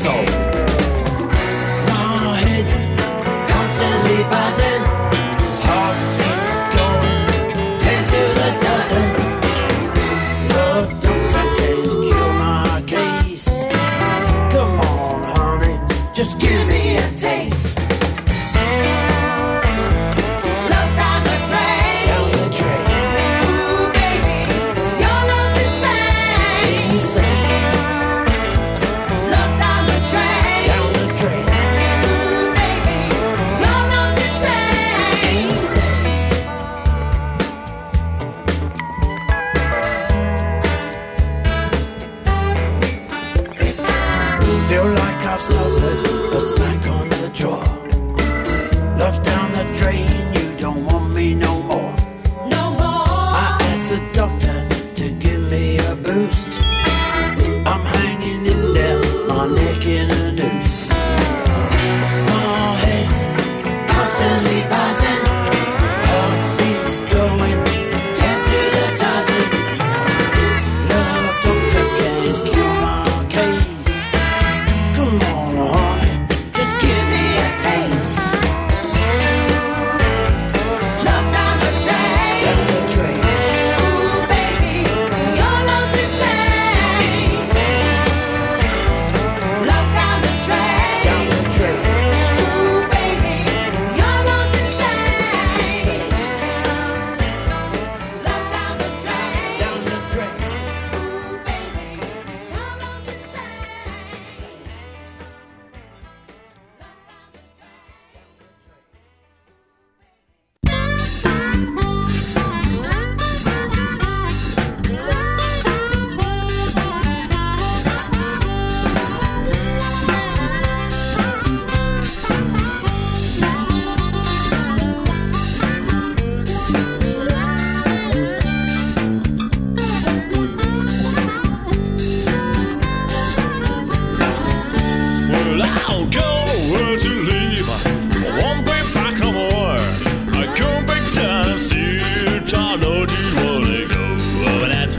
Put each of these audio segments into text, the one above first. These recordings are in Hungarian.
soul. Our heads constantly buzzing, heartbeats going 10 to the dozen. Love doctor can't cure my case. Come on, honey, just give me a taste. Feel like I've suffered a smack on the jaw. Love's down the drain, you don't want me no more. No more. I asked the doctor to give me a boost. I'm hanging in there, my neck in a noose. My head's constantly buzzing, heartbeats going 10 to the dozen. Love doctor can't cure my case. Come on, honey, just give me a taste. Love's down the drain. Down the drain. Ooh, baby, your love's insane. Love's down the drain. Down the drain. Ooh, baby, your love's insane. Love's down the drain. Down the drain. Ooh, baby, your love's insane. Well, I'll go where to live. I won't be back no more. I go back down and see I know you wanna go. When I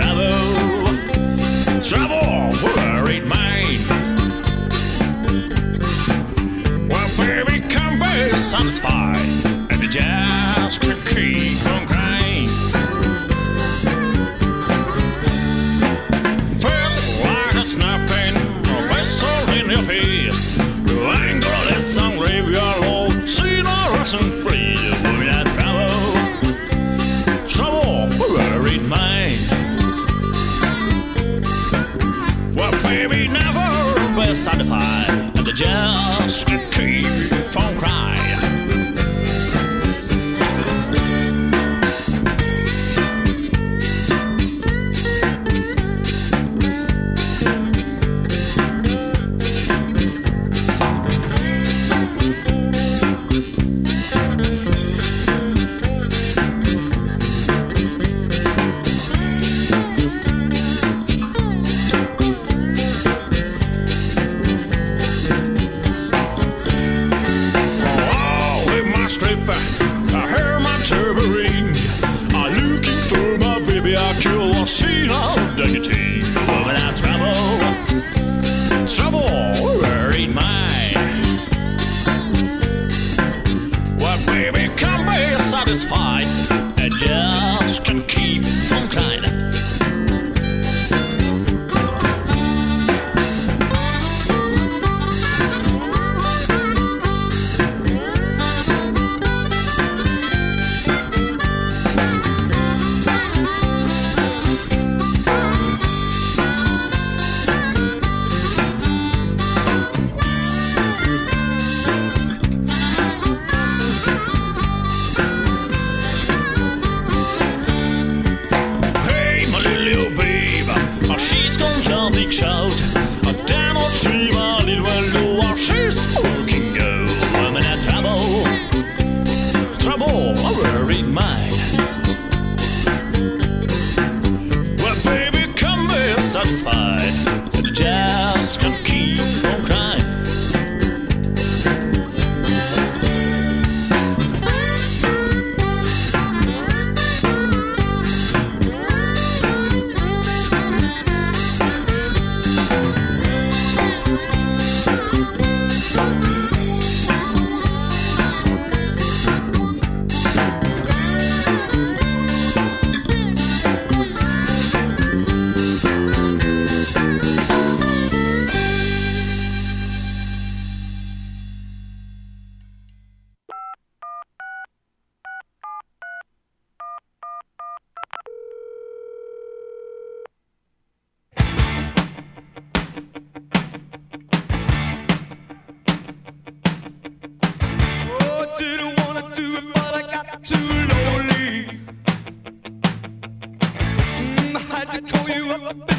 travel where it might. Well, baby, can be satisfied, and the jazz can keep on crying. Feel like a snapping, a pistol in your face. You ain't gonna let some graveyard load. See no Russian free when I travel where it might. Well, baby, never be satisfied, and the jazz can keep from crying. I hear my tambourine. I'm looking for my baby. I kill a scene of dignity. When I travel where it might. Well, baby, can be satisfied, and just can keep from crying. She's gonna jump big shout. A down or tree, my little one, know she's looking go. I'm in a trouble, where it might. Well, baby, come be satisfied, and the jazz can keep on crying.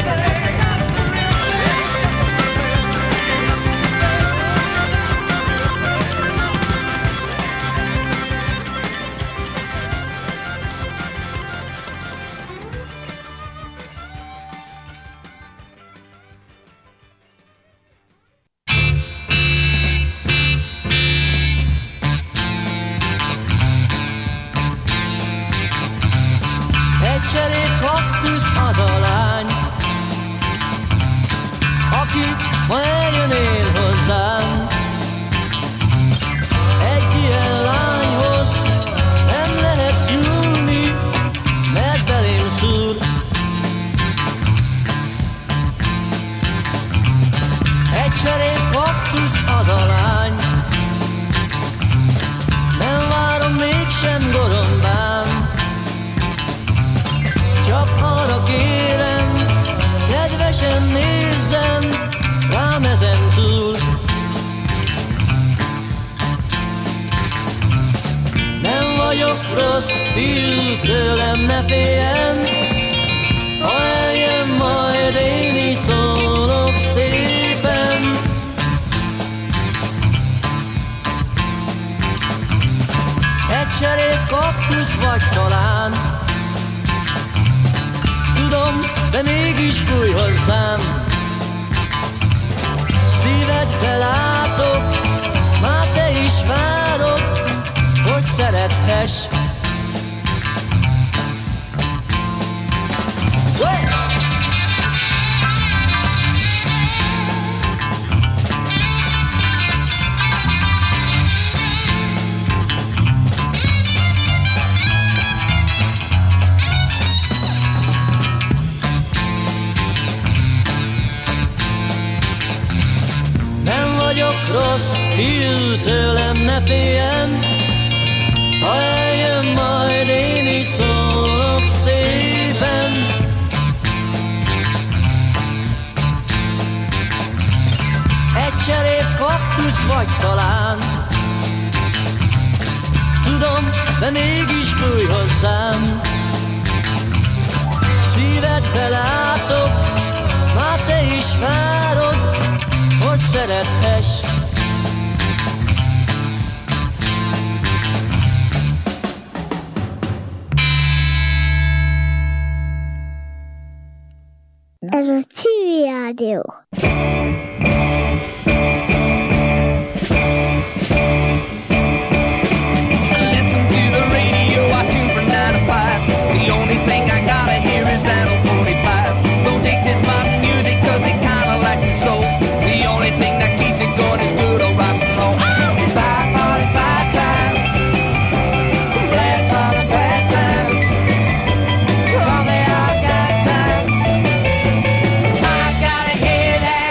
Cserél kaktusz az a lány, aki ma eljönnél hozzám. Egy ilyen lányhoz nem lehet nyúlni, mert belém szúr. Egy cserél kaktusz az a lány, nem várom mégsem gorombám. Csak arra kérem, kedvesen nézzem rám ezen túl. Nem vagyok rossz fiú, tőlem ne féljen, ha eljön majd én így szólok szépen. Egy cserél kaktusz vagy talán, tudom, de mégis bújj hozzám. Szívedbe látok, már te is várod, hogy szerethess. Rossz fiú, fiú, tőlem ne féljen, ha eljön majd én is szólok szépen. Egy cserép kaktusz vagy talán, tudom, de mégis bújj hozzám. Szívedbe látok, már te is várod, hogy szerethess. Ez a Civil Rádió. Listen to the radio, I tune from 9 to 5. The only thing I gotta hear is Channel 45. Don't dig this modern music cause it kinda like the soul. The only thing that keeps it going is good old rock and roll. 5:45 time, blast on the brass time. Call me, I got time. I gotta hear that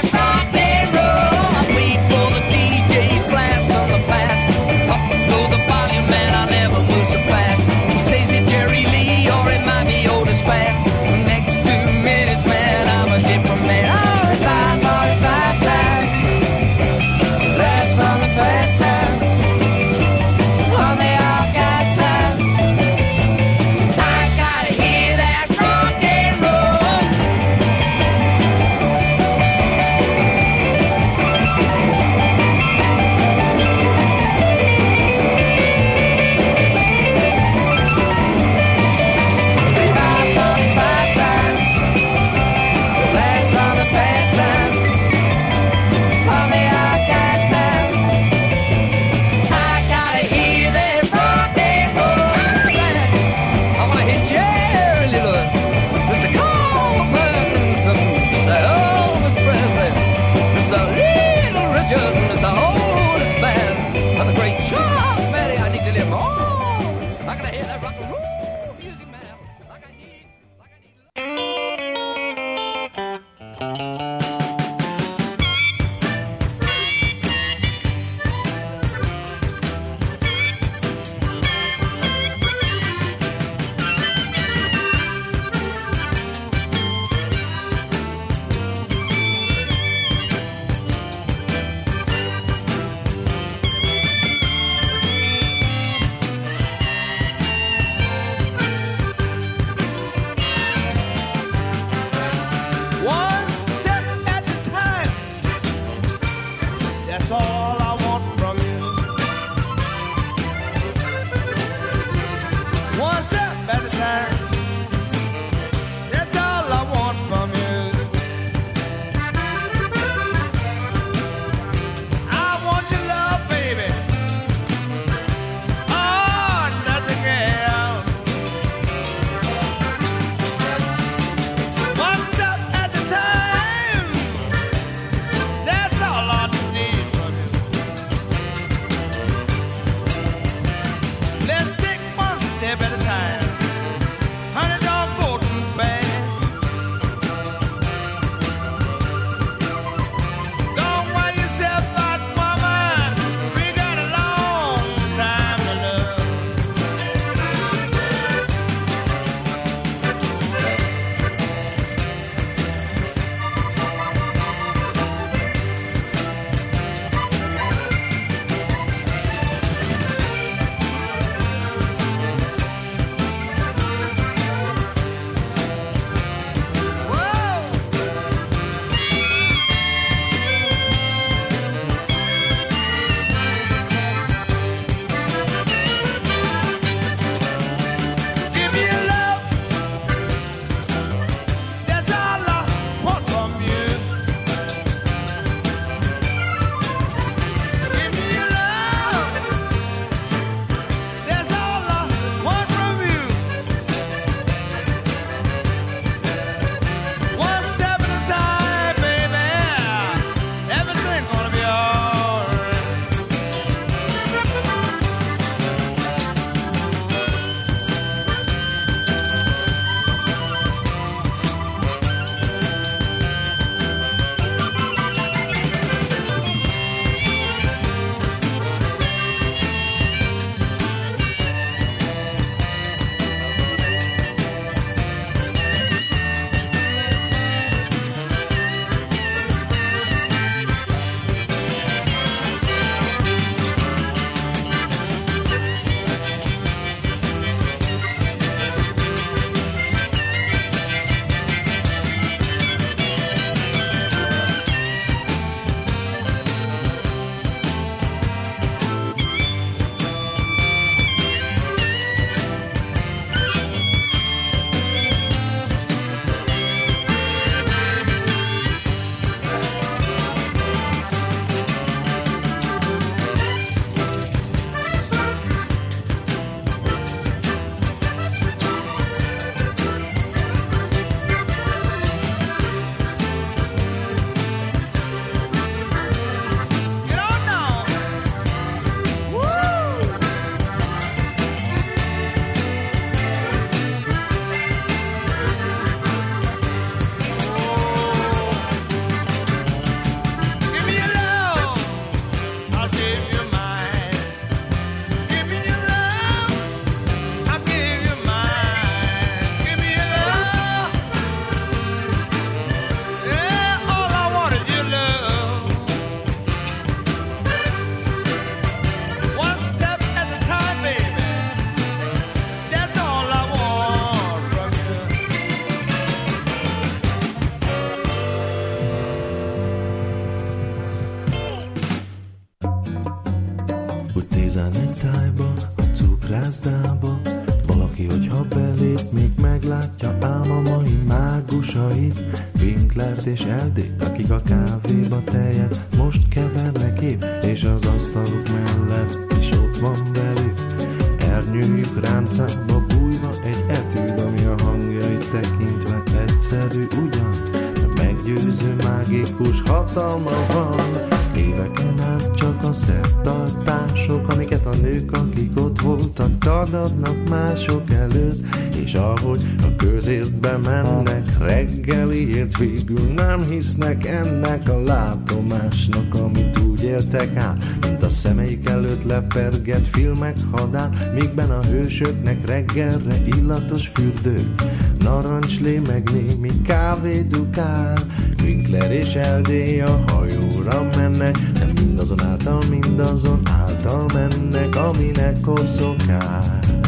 11 tájba, a cukrászdába, valaki, hogyha belép, még meglátja álmamai mágusait, Winklert és Eldét, akik a kávéba tejet most kevernek épp, és az asztaluk mellett is ott van velük. Ernyőjük ráncába bújva egy etűd, ami a hangjait tekintve egyszerű ugyan, de meggyőző mágikus hatalma van. Éveken át csak a szertartások, amiket a nők, akik ott voltak, tagadnak mások előtt, és ahogy a közértbe mennek reggeliért, végül nem hisznek ennek a látomásnak, amit úgy éltek át, mint a szemeik előtt lepergett filmek hadán, mígben a hősöknek reggelre illatos fürdők, narancslé meg némi kávé dukál. Winkler és Eldé a hajóra mennek, de mindazon által mennek, aminek korszokás,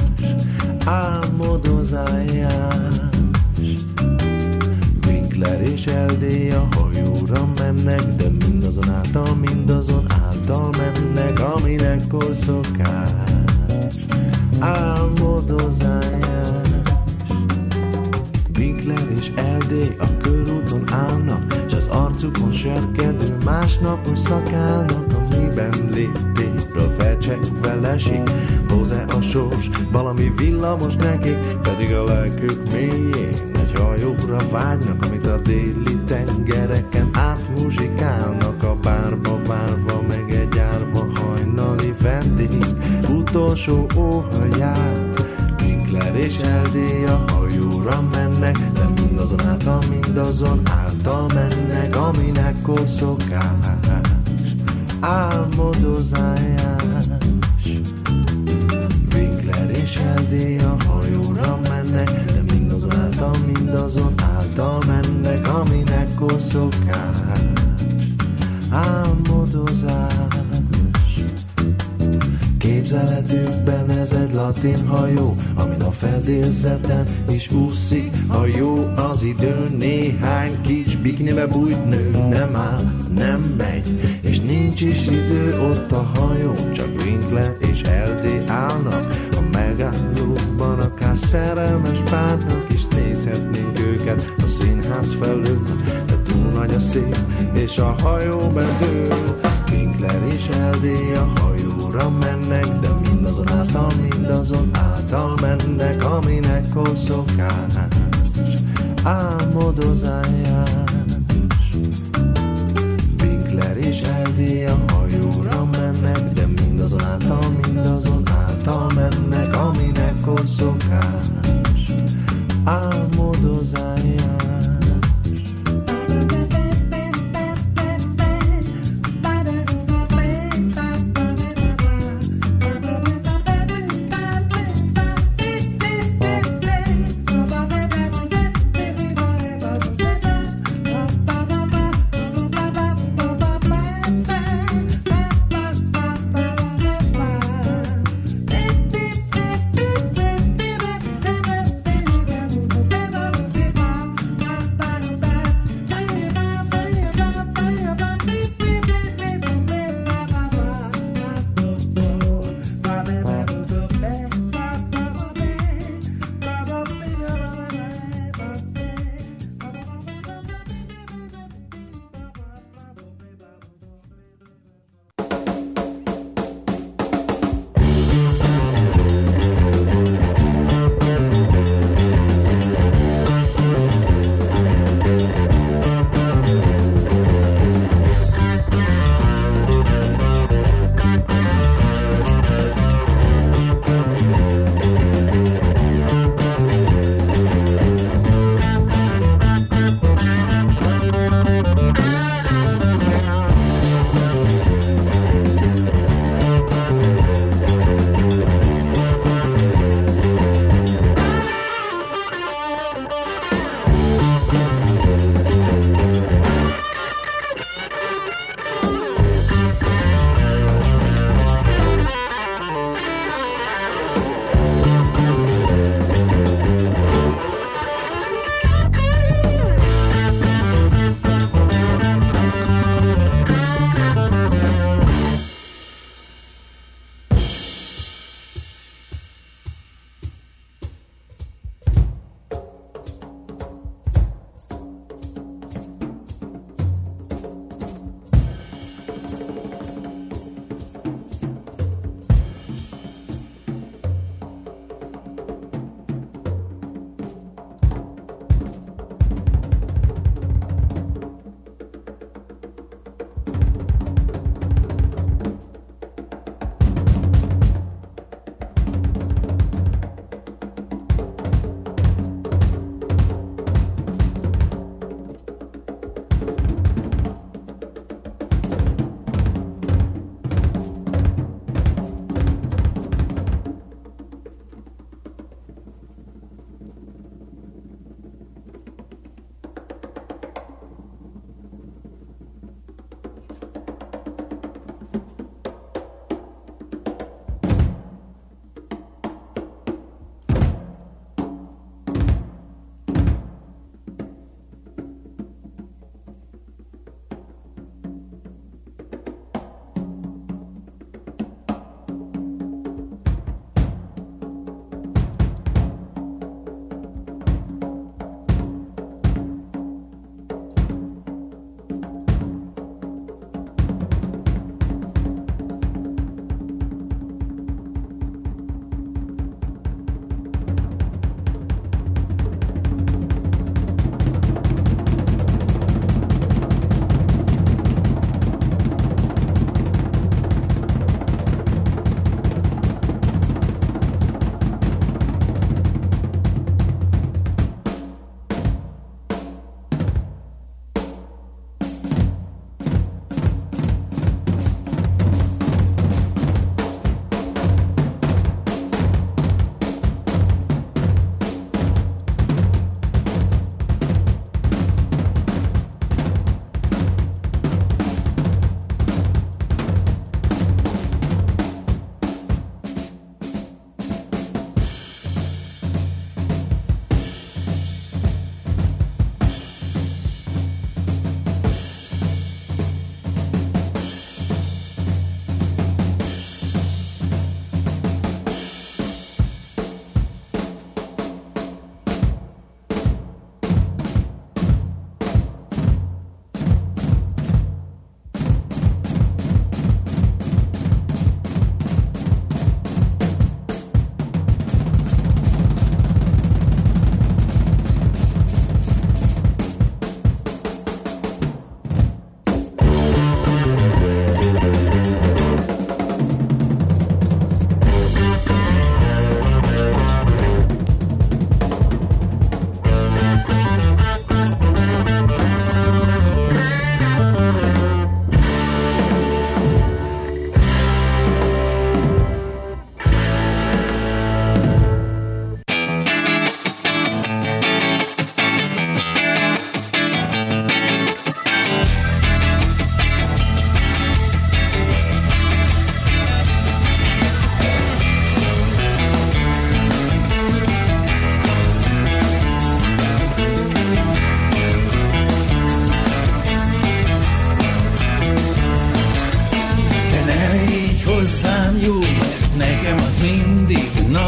álmodozás. Winkler és Eldé a hajóra mennek, de mindazon által mennek, aminek korszokás, álmodozás. Winkler és Eldé a körúton állnak, s az arcukon serkedő másnapos szakálnak, amiben léptékről felcsekve lesik. Hoz-e a sors valami villamos nekik, pedig a lelkük mélyén egy hajóra vágynak, amit a déli tengereken átmuzsikálnak, a bárba várva, meg egy árva hajnali vendég utolsó óhaját. Winkler és Eldé a hajóra mennek, de mindazon által mennek, aminek korszokás, álmodozás. Winkler és Eldé a hajóra mennek, de mindazon által mennek, aminek korszokás, álmodozás. Képzeletükben ez egy latin hajó, amin a fedélzeten is úszik a jó az idő. Néhány kis bikinibe bújt nő nem áll, nem megy, és nincs is idő ott a hajón, csak Winkler és Eldé állnak a megállóban, akár szerelmes párnak is nézhetnénk őket a színház felől, de túl nagy a szél, és a hajó bedől. Winkler és Eldé a hajóra mennek, de mindazon által mennek, aminek korszokás, álmodozás. Winkler és Eldé a hajóra mennek, de mindazon által mennek, aminek korszokás, álmodozás.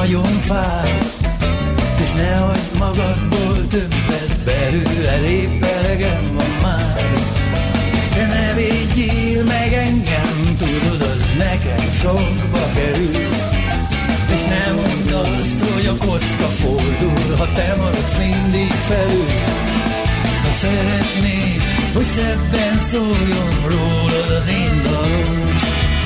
nagyon fáj, és ne hagyd magadból többet, belőle épp elegem van már. De ne védjél meg engem, tudod, az nekem sokba kerül. És nem mondd azt, hogy a kocka fordul, ha te maradsz mindig felül. Ha szeretnéd, hogy szebben szóljon rólad az én dalom,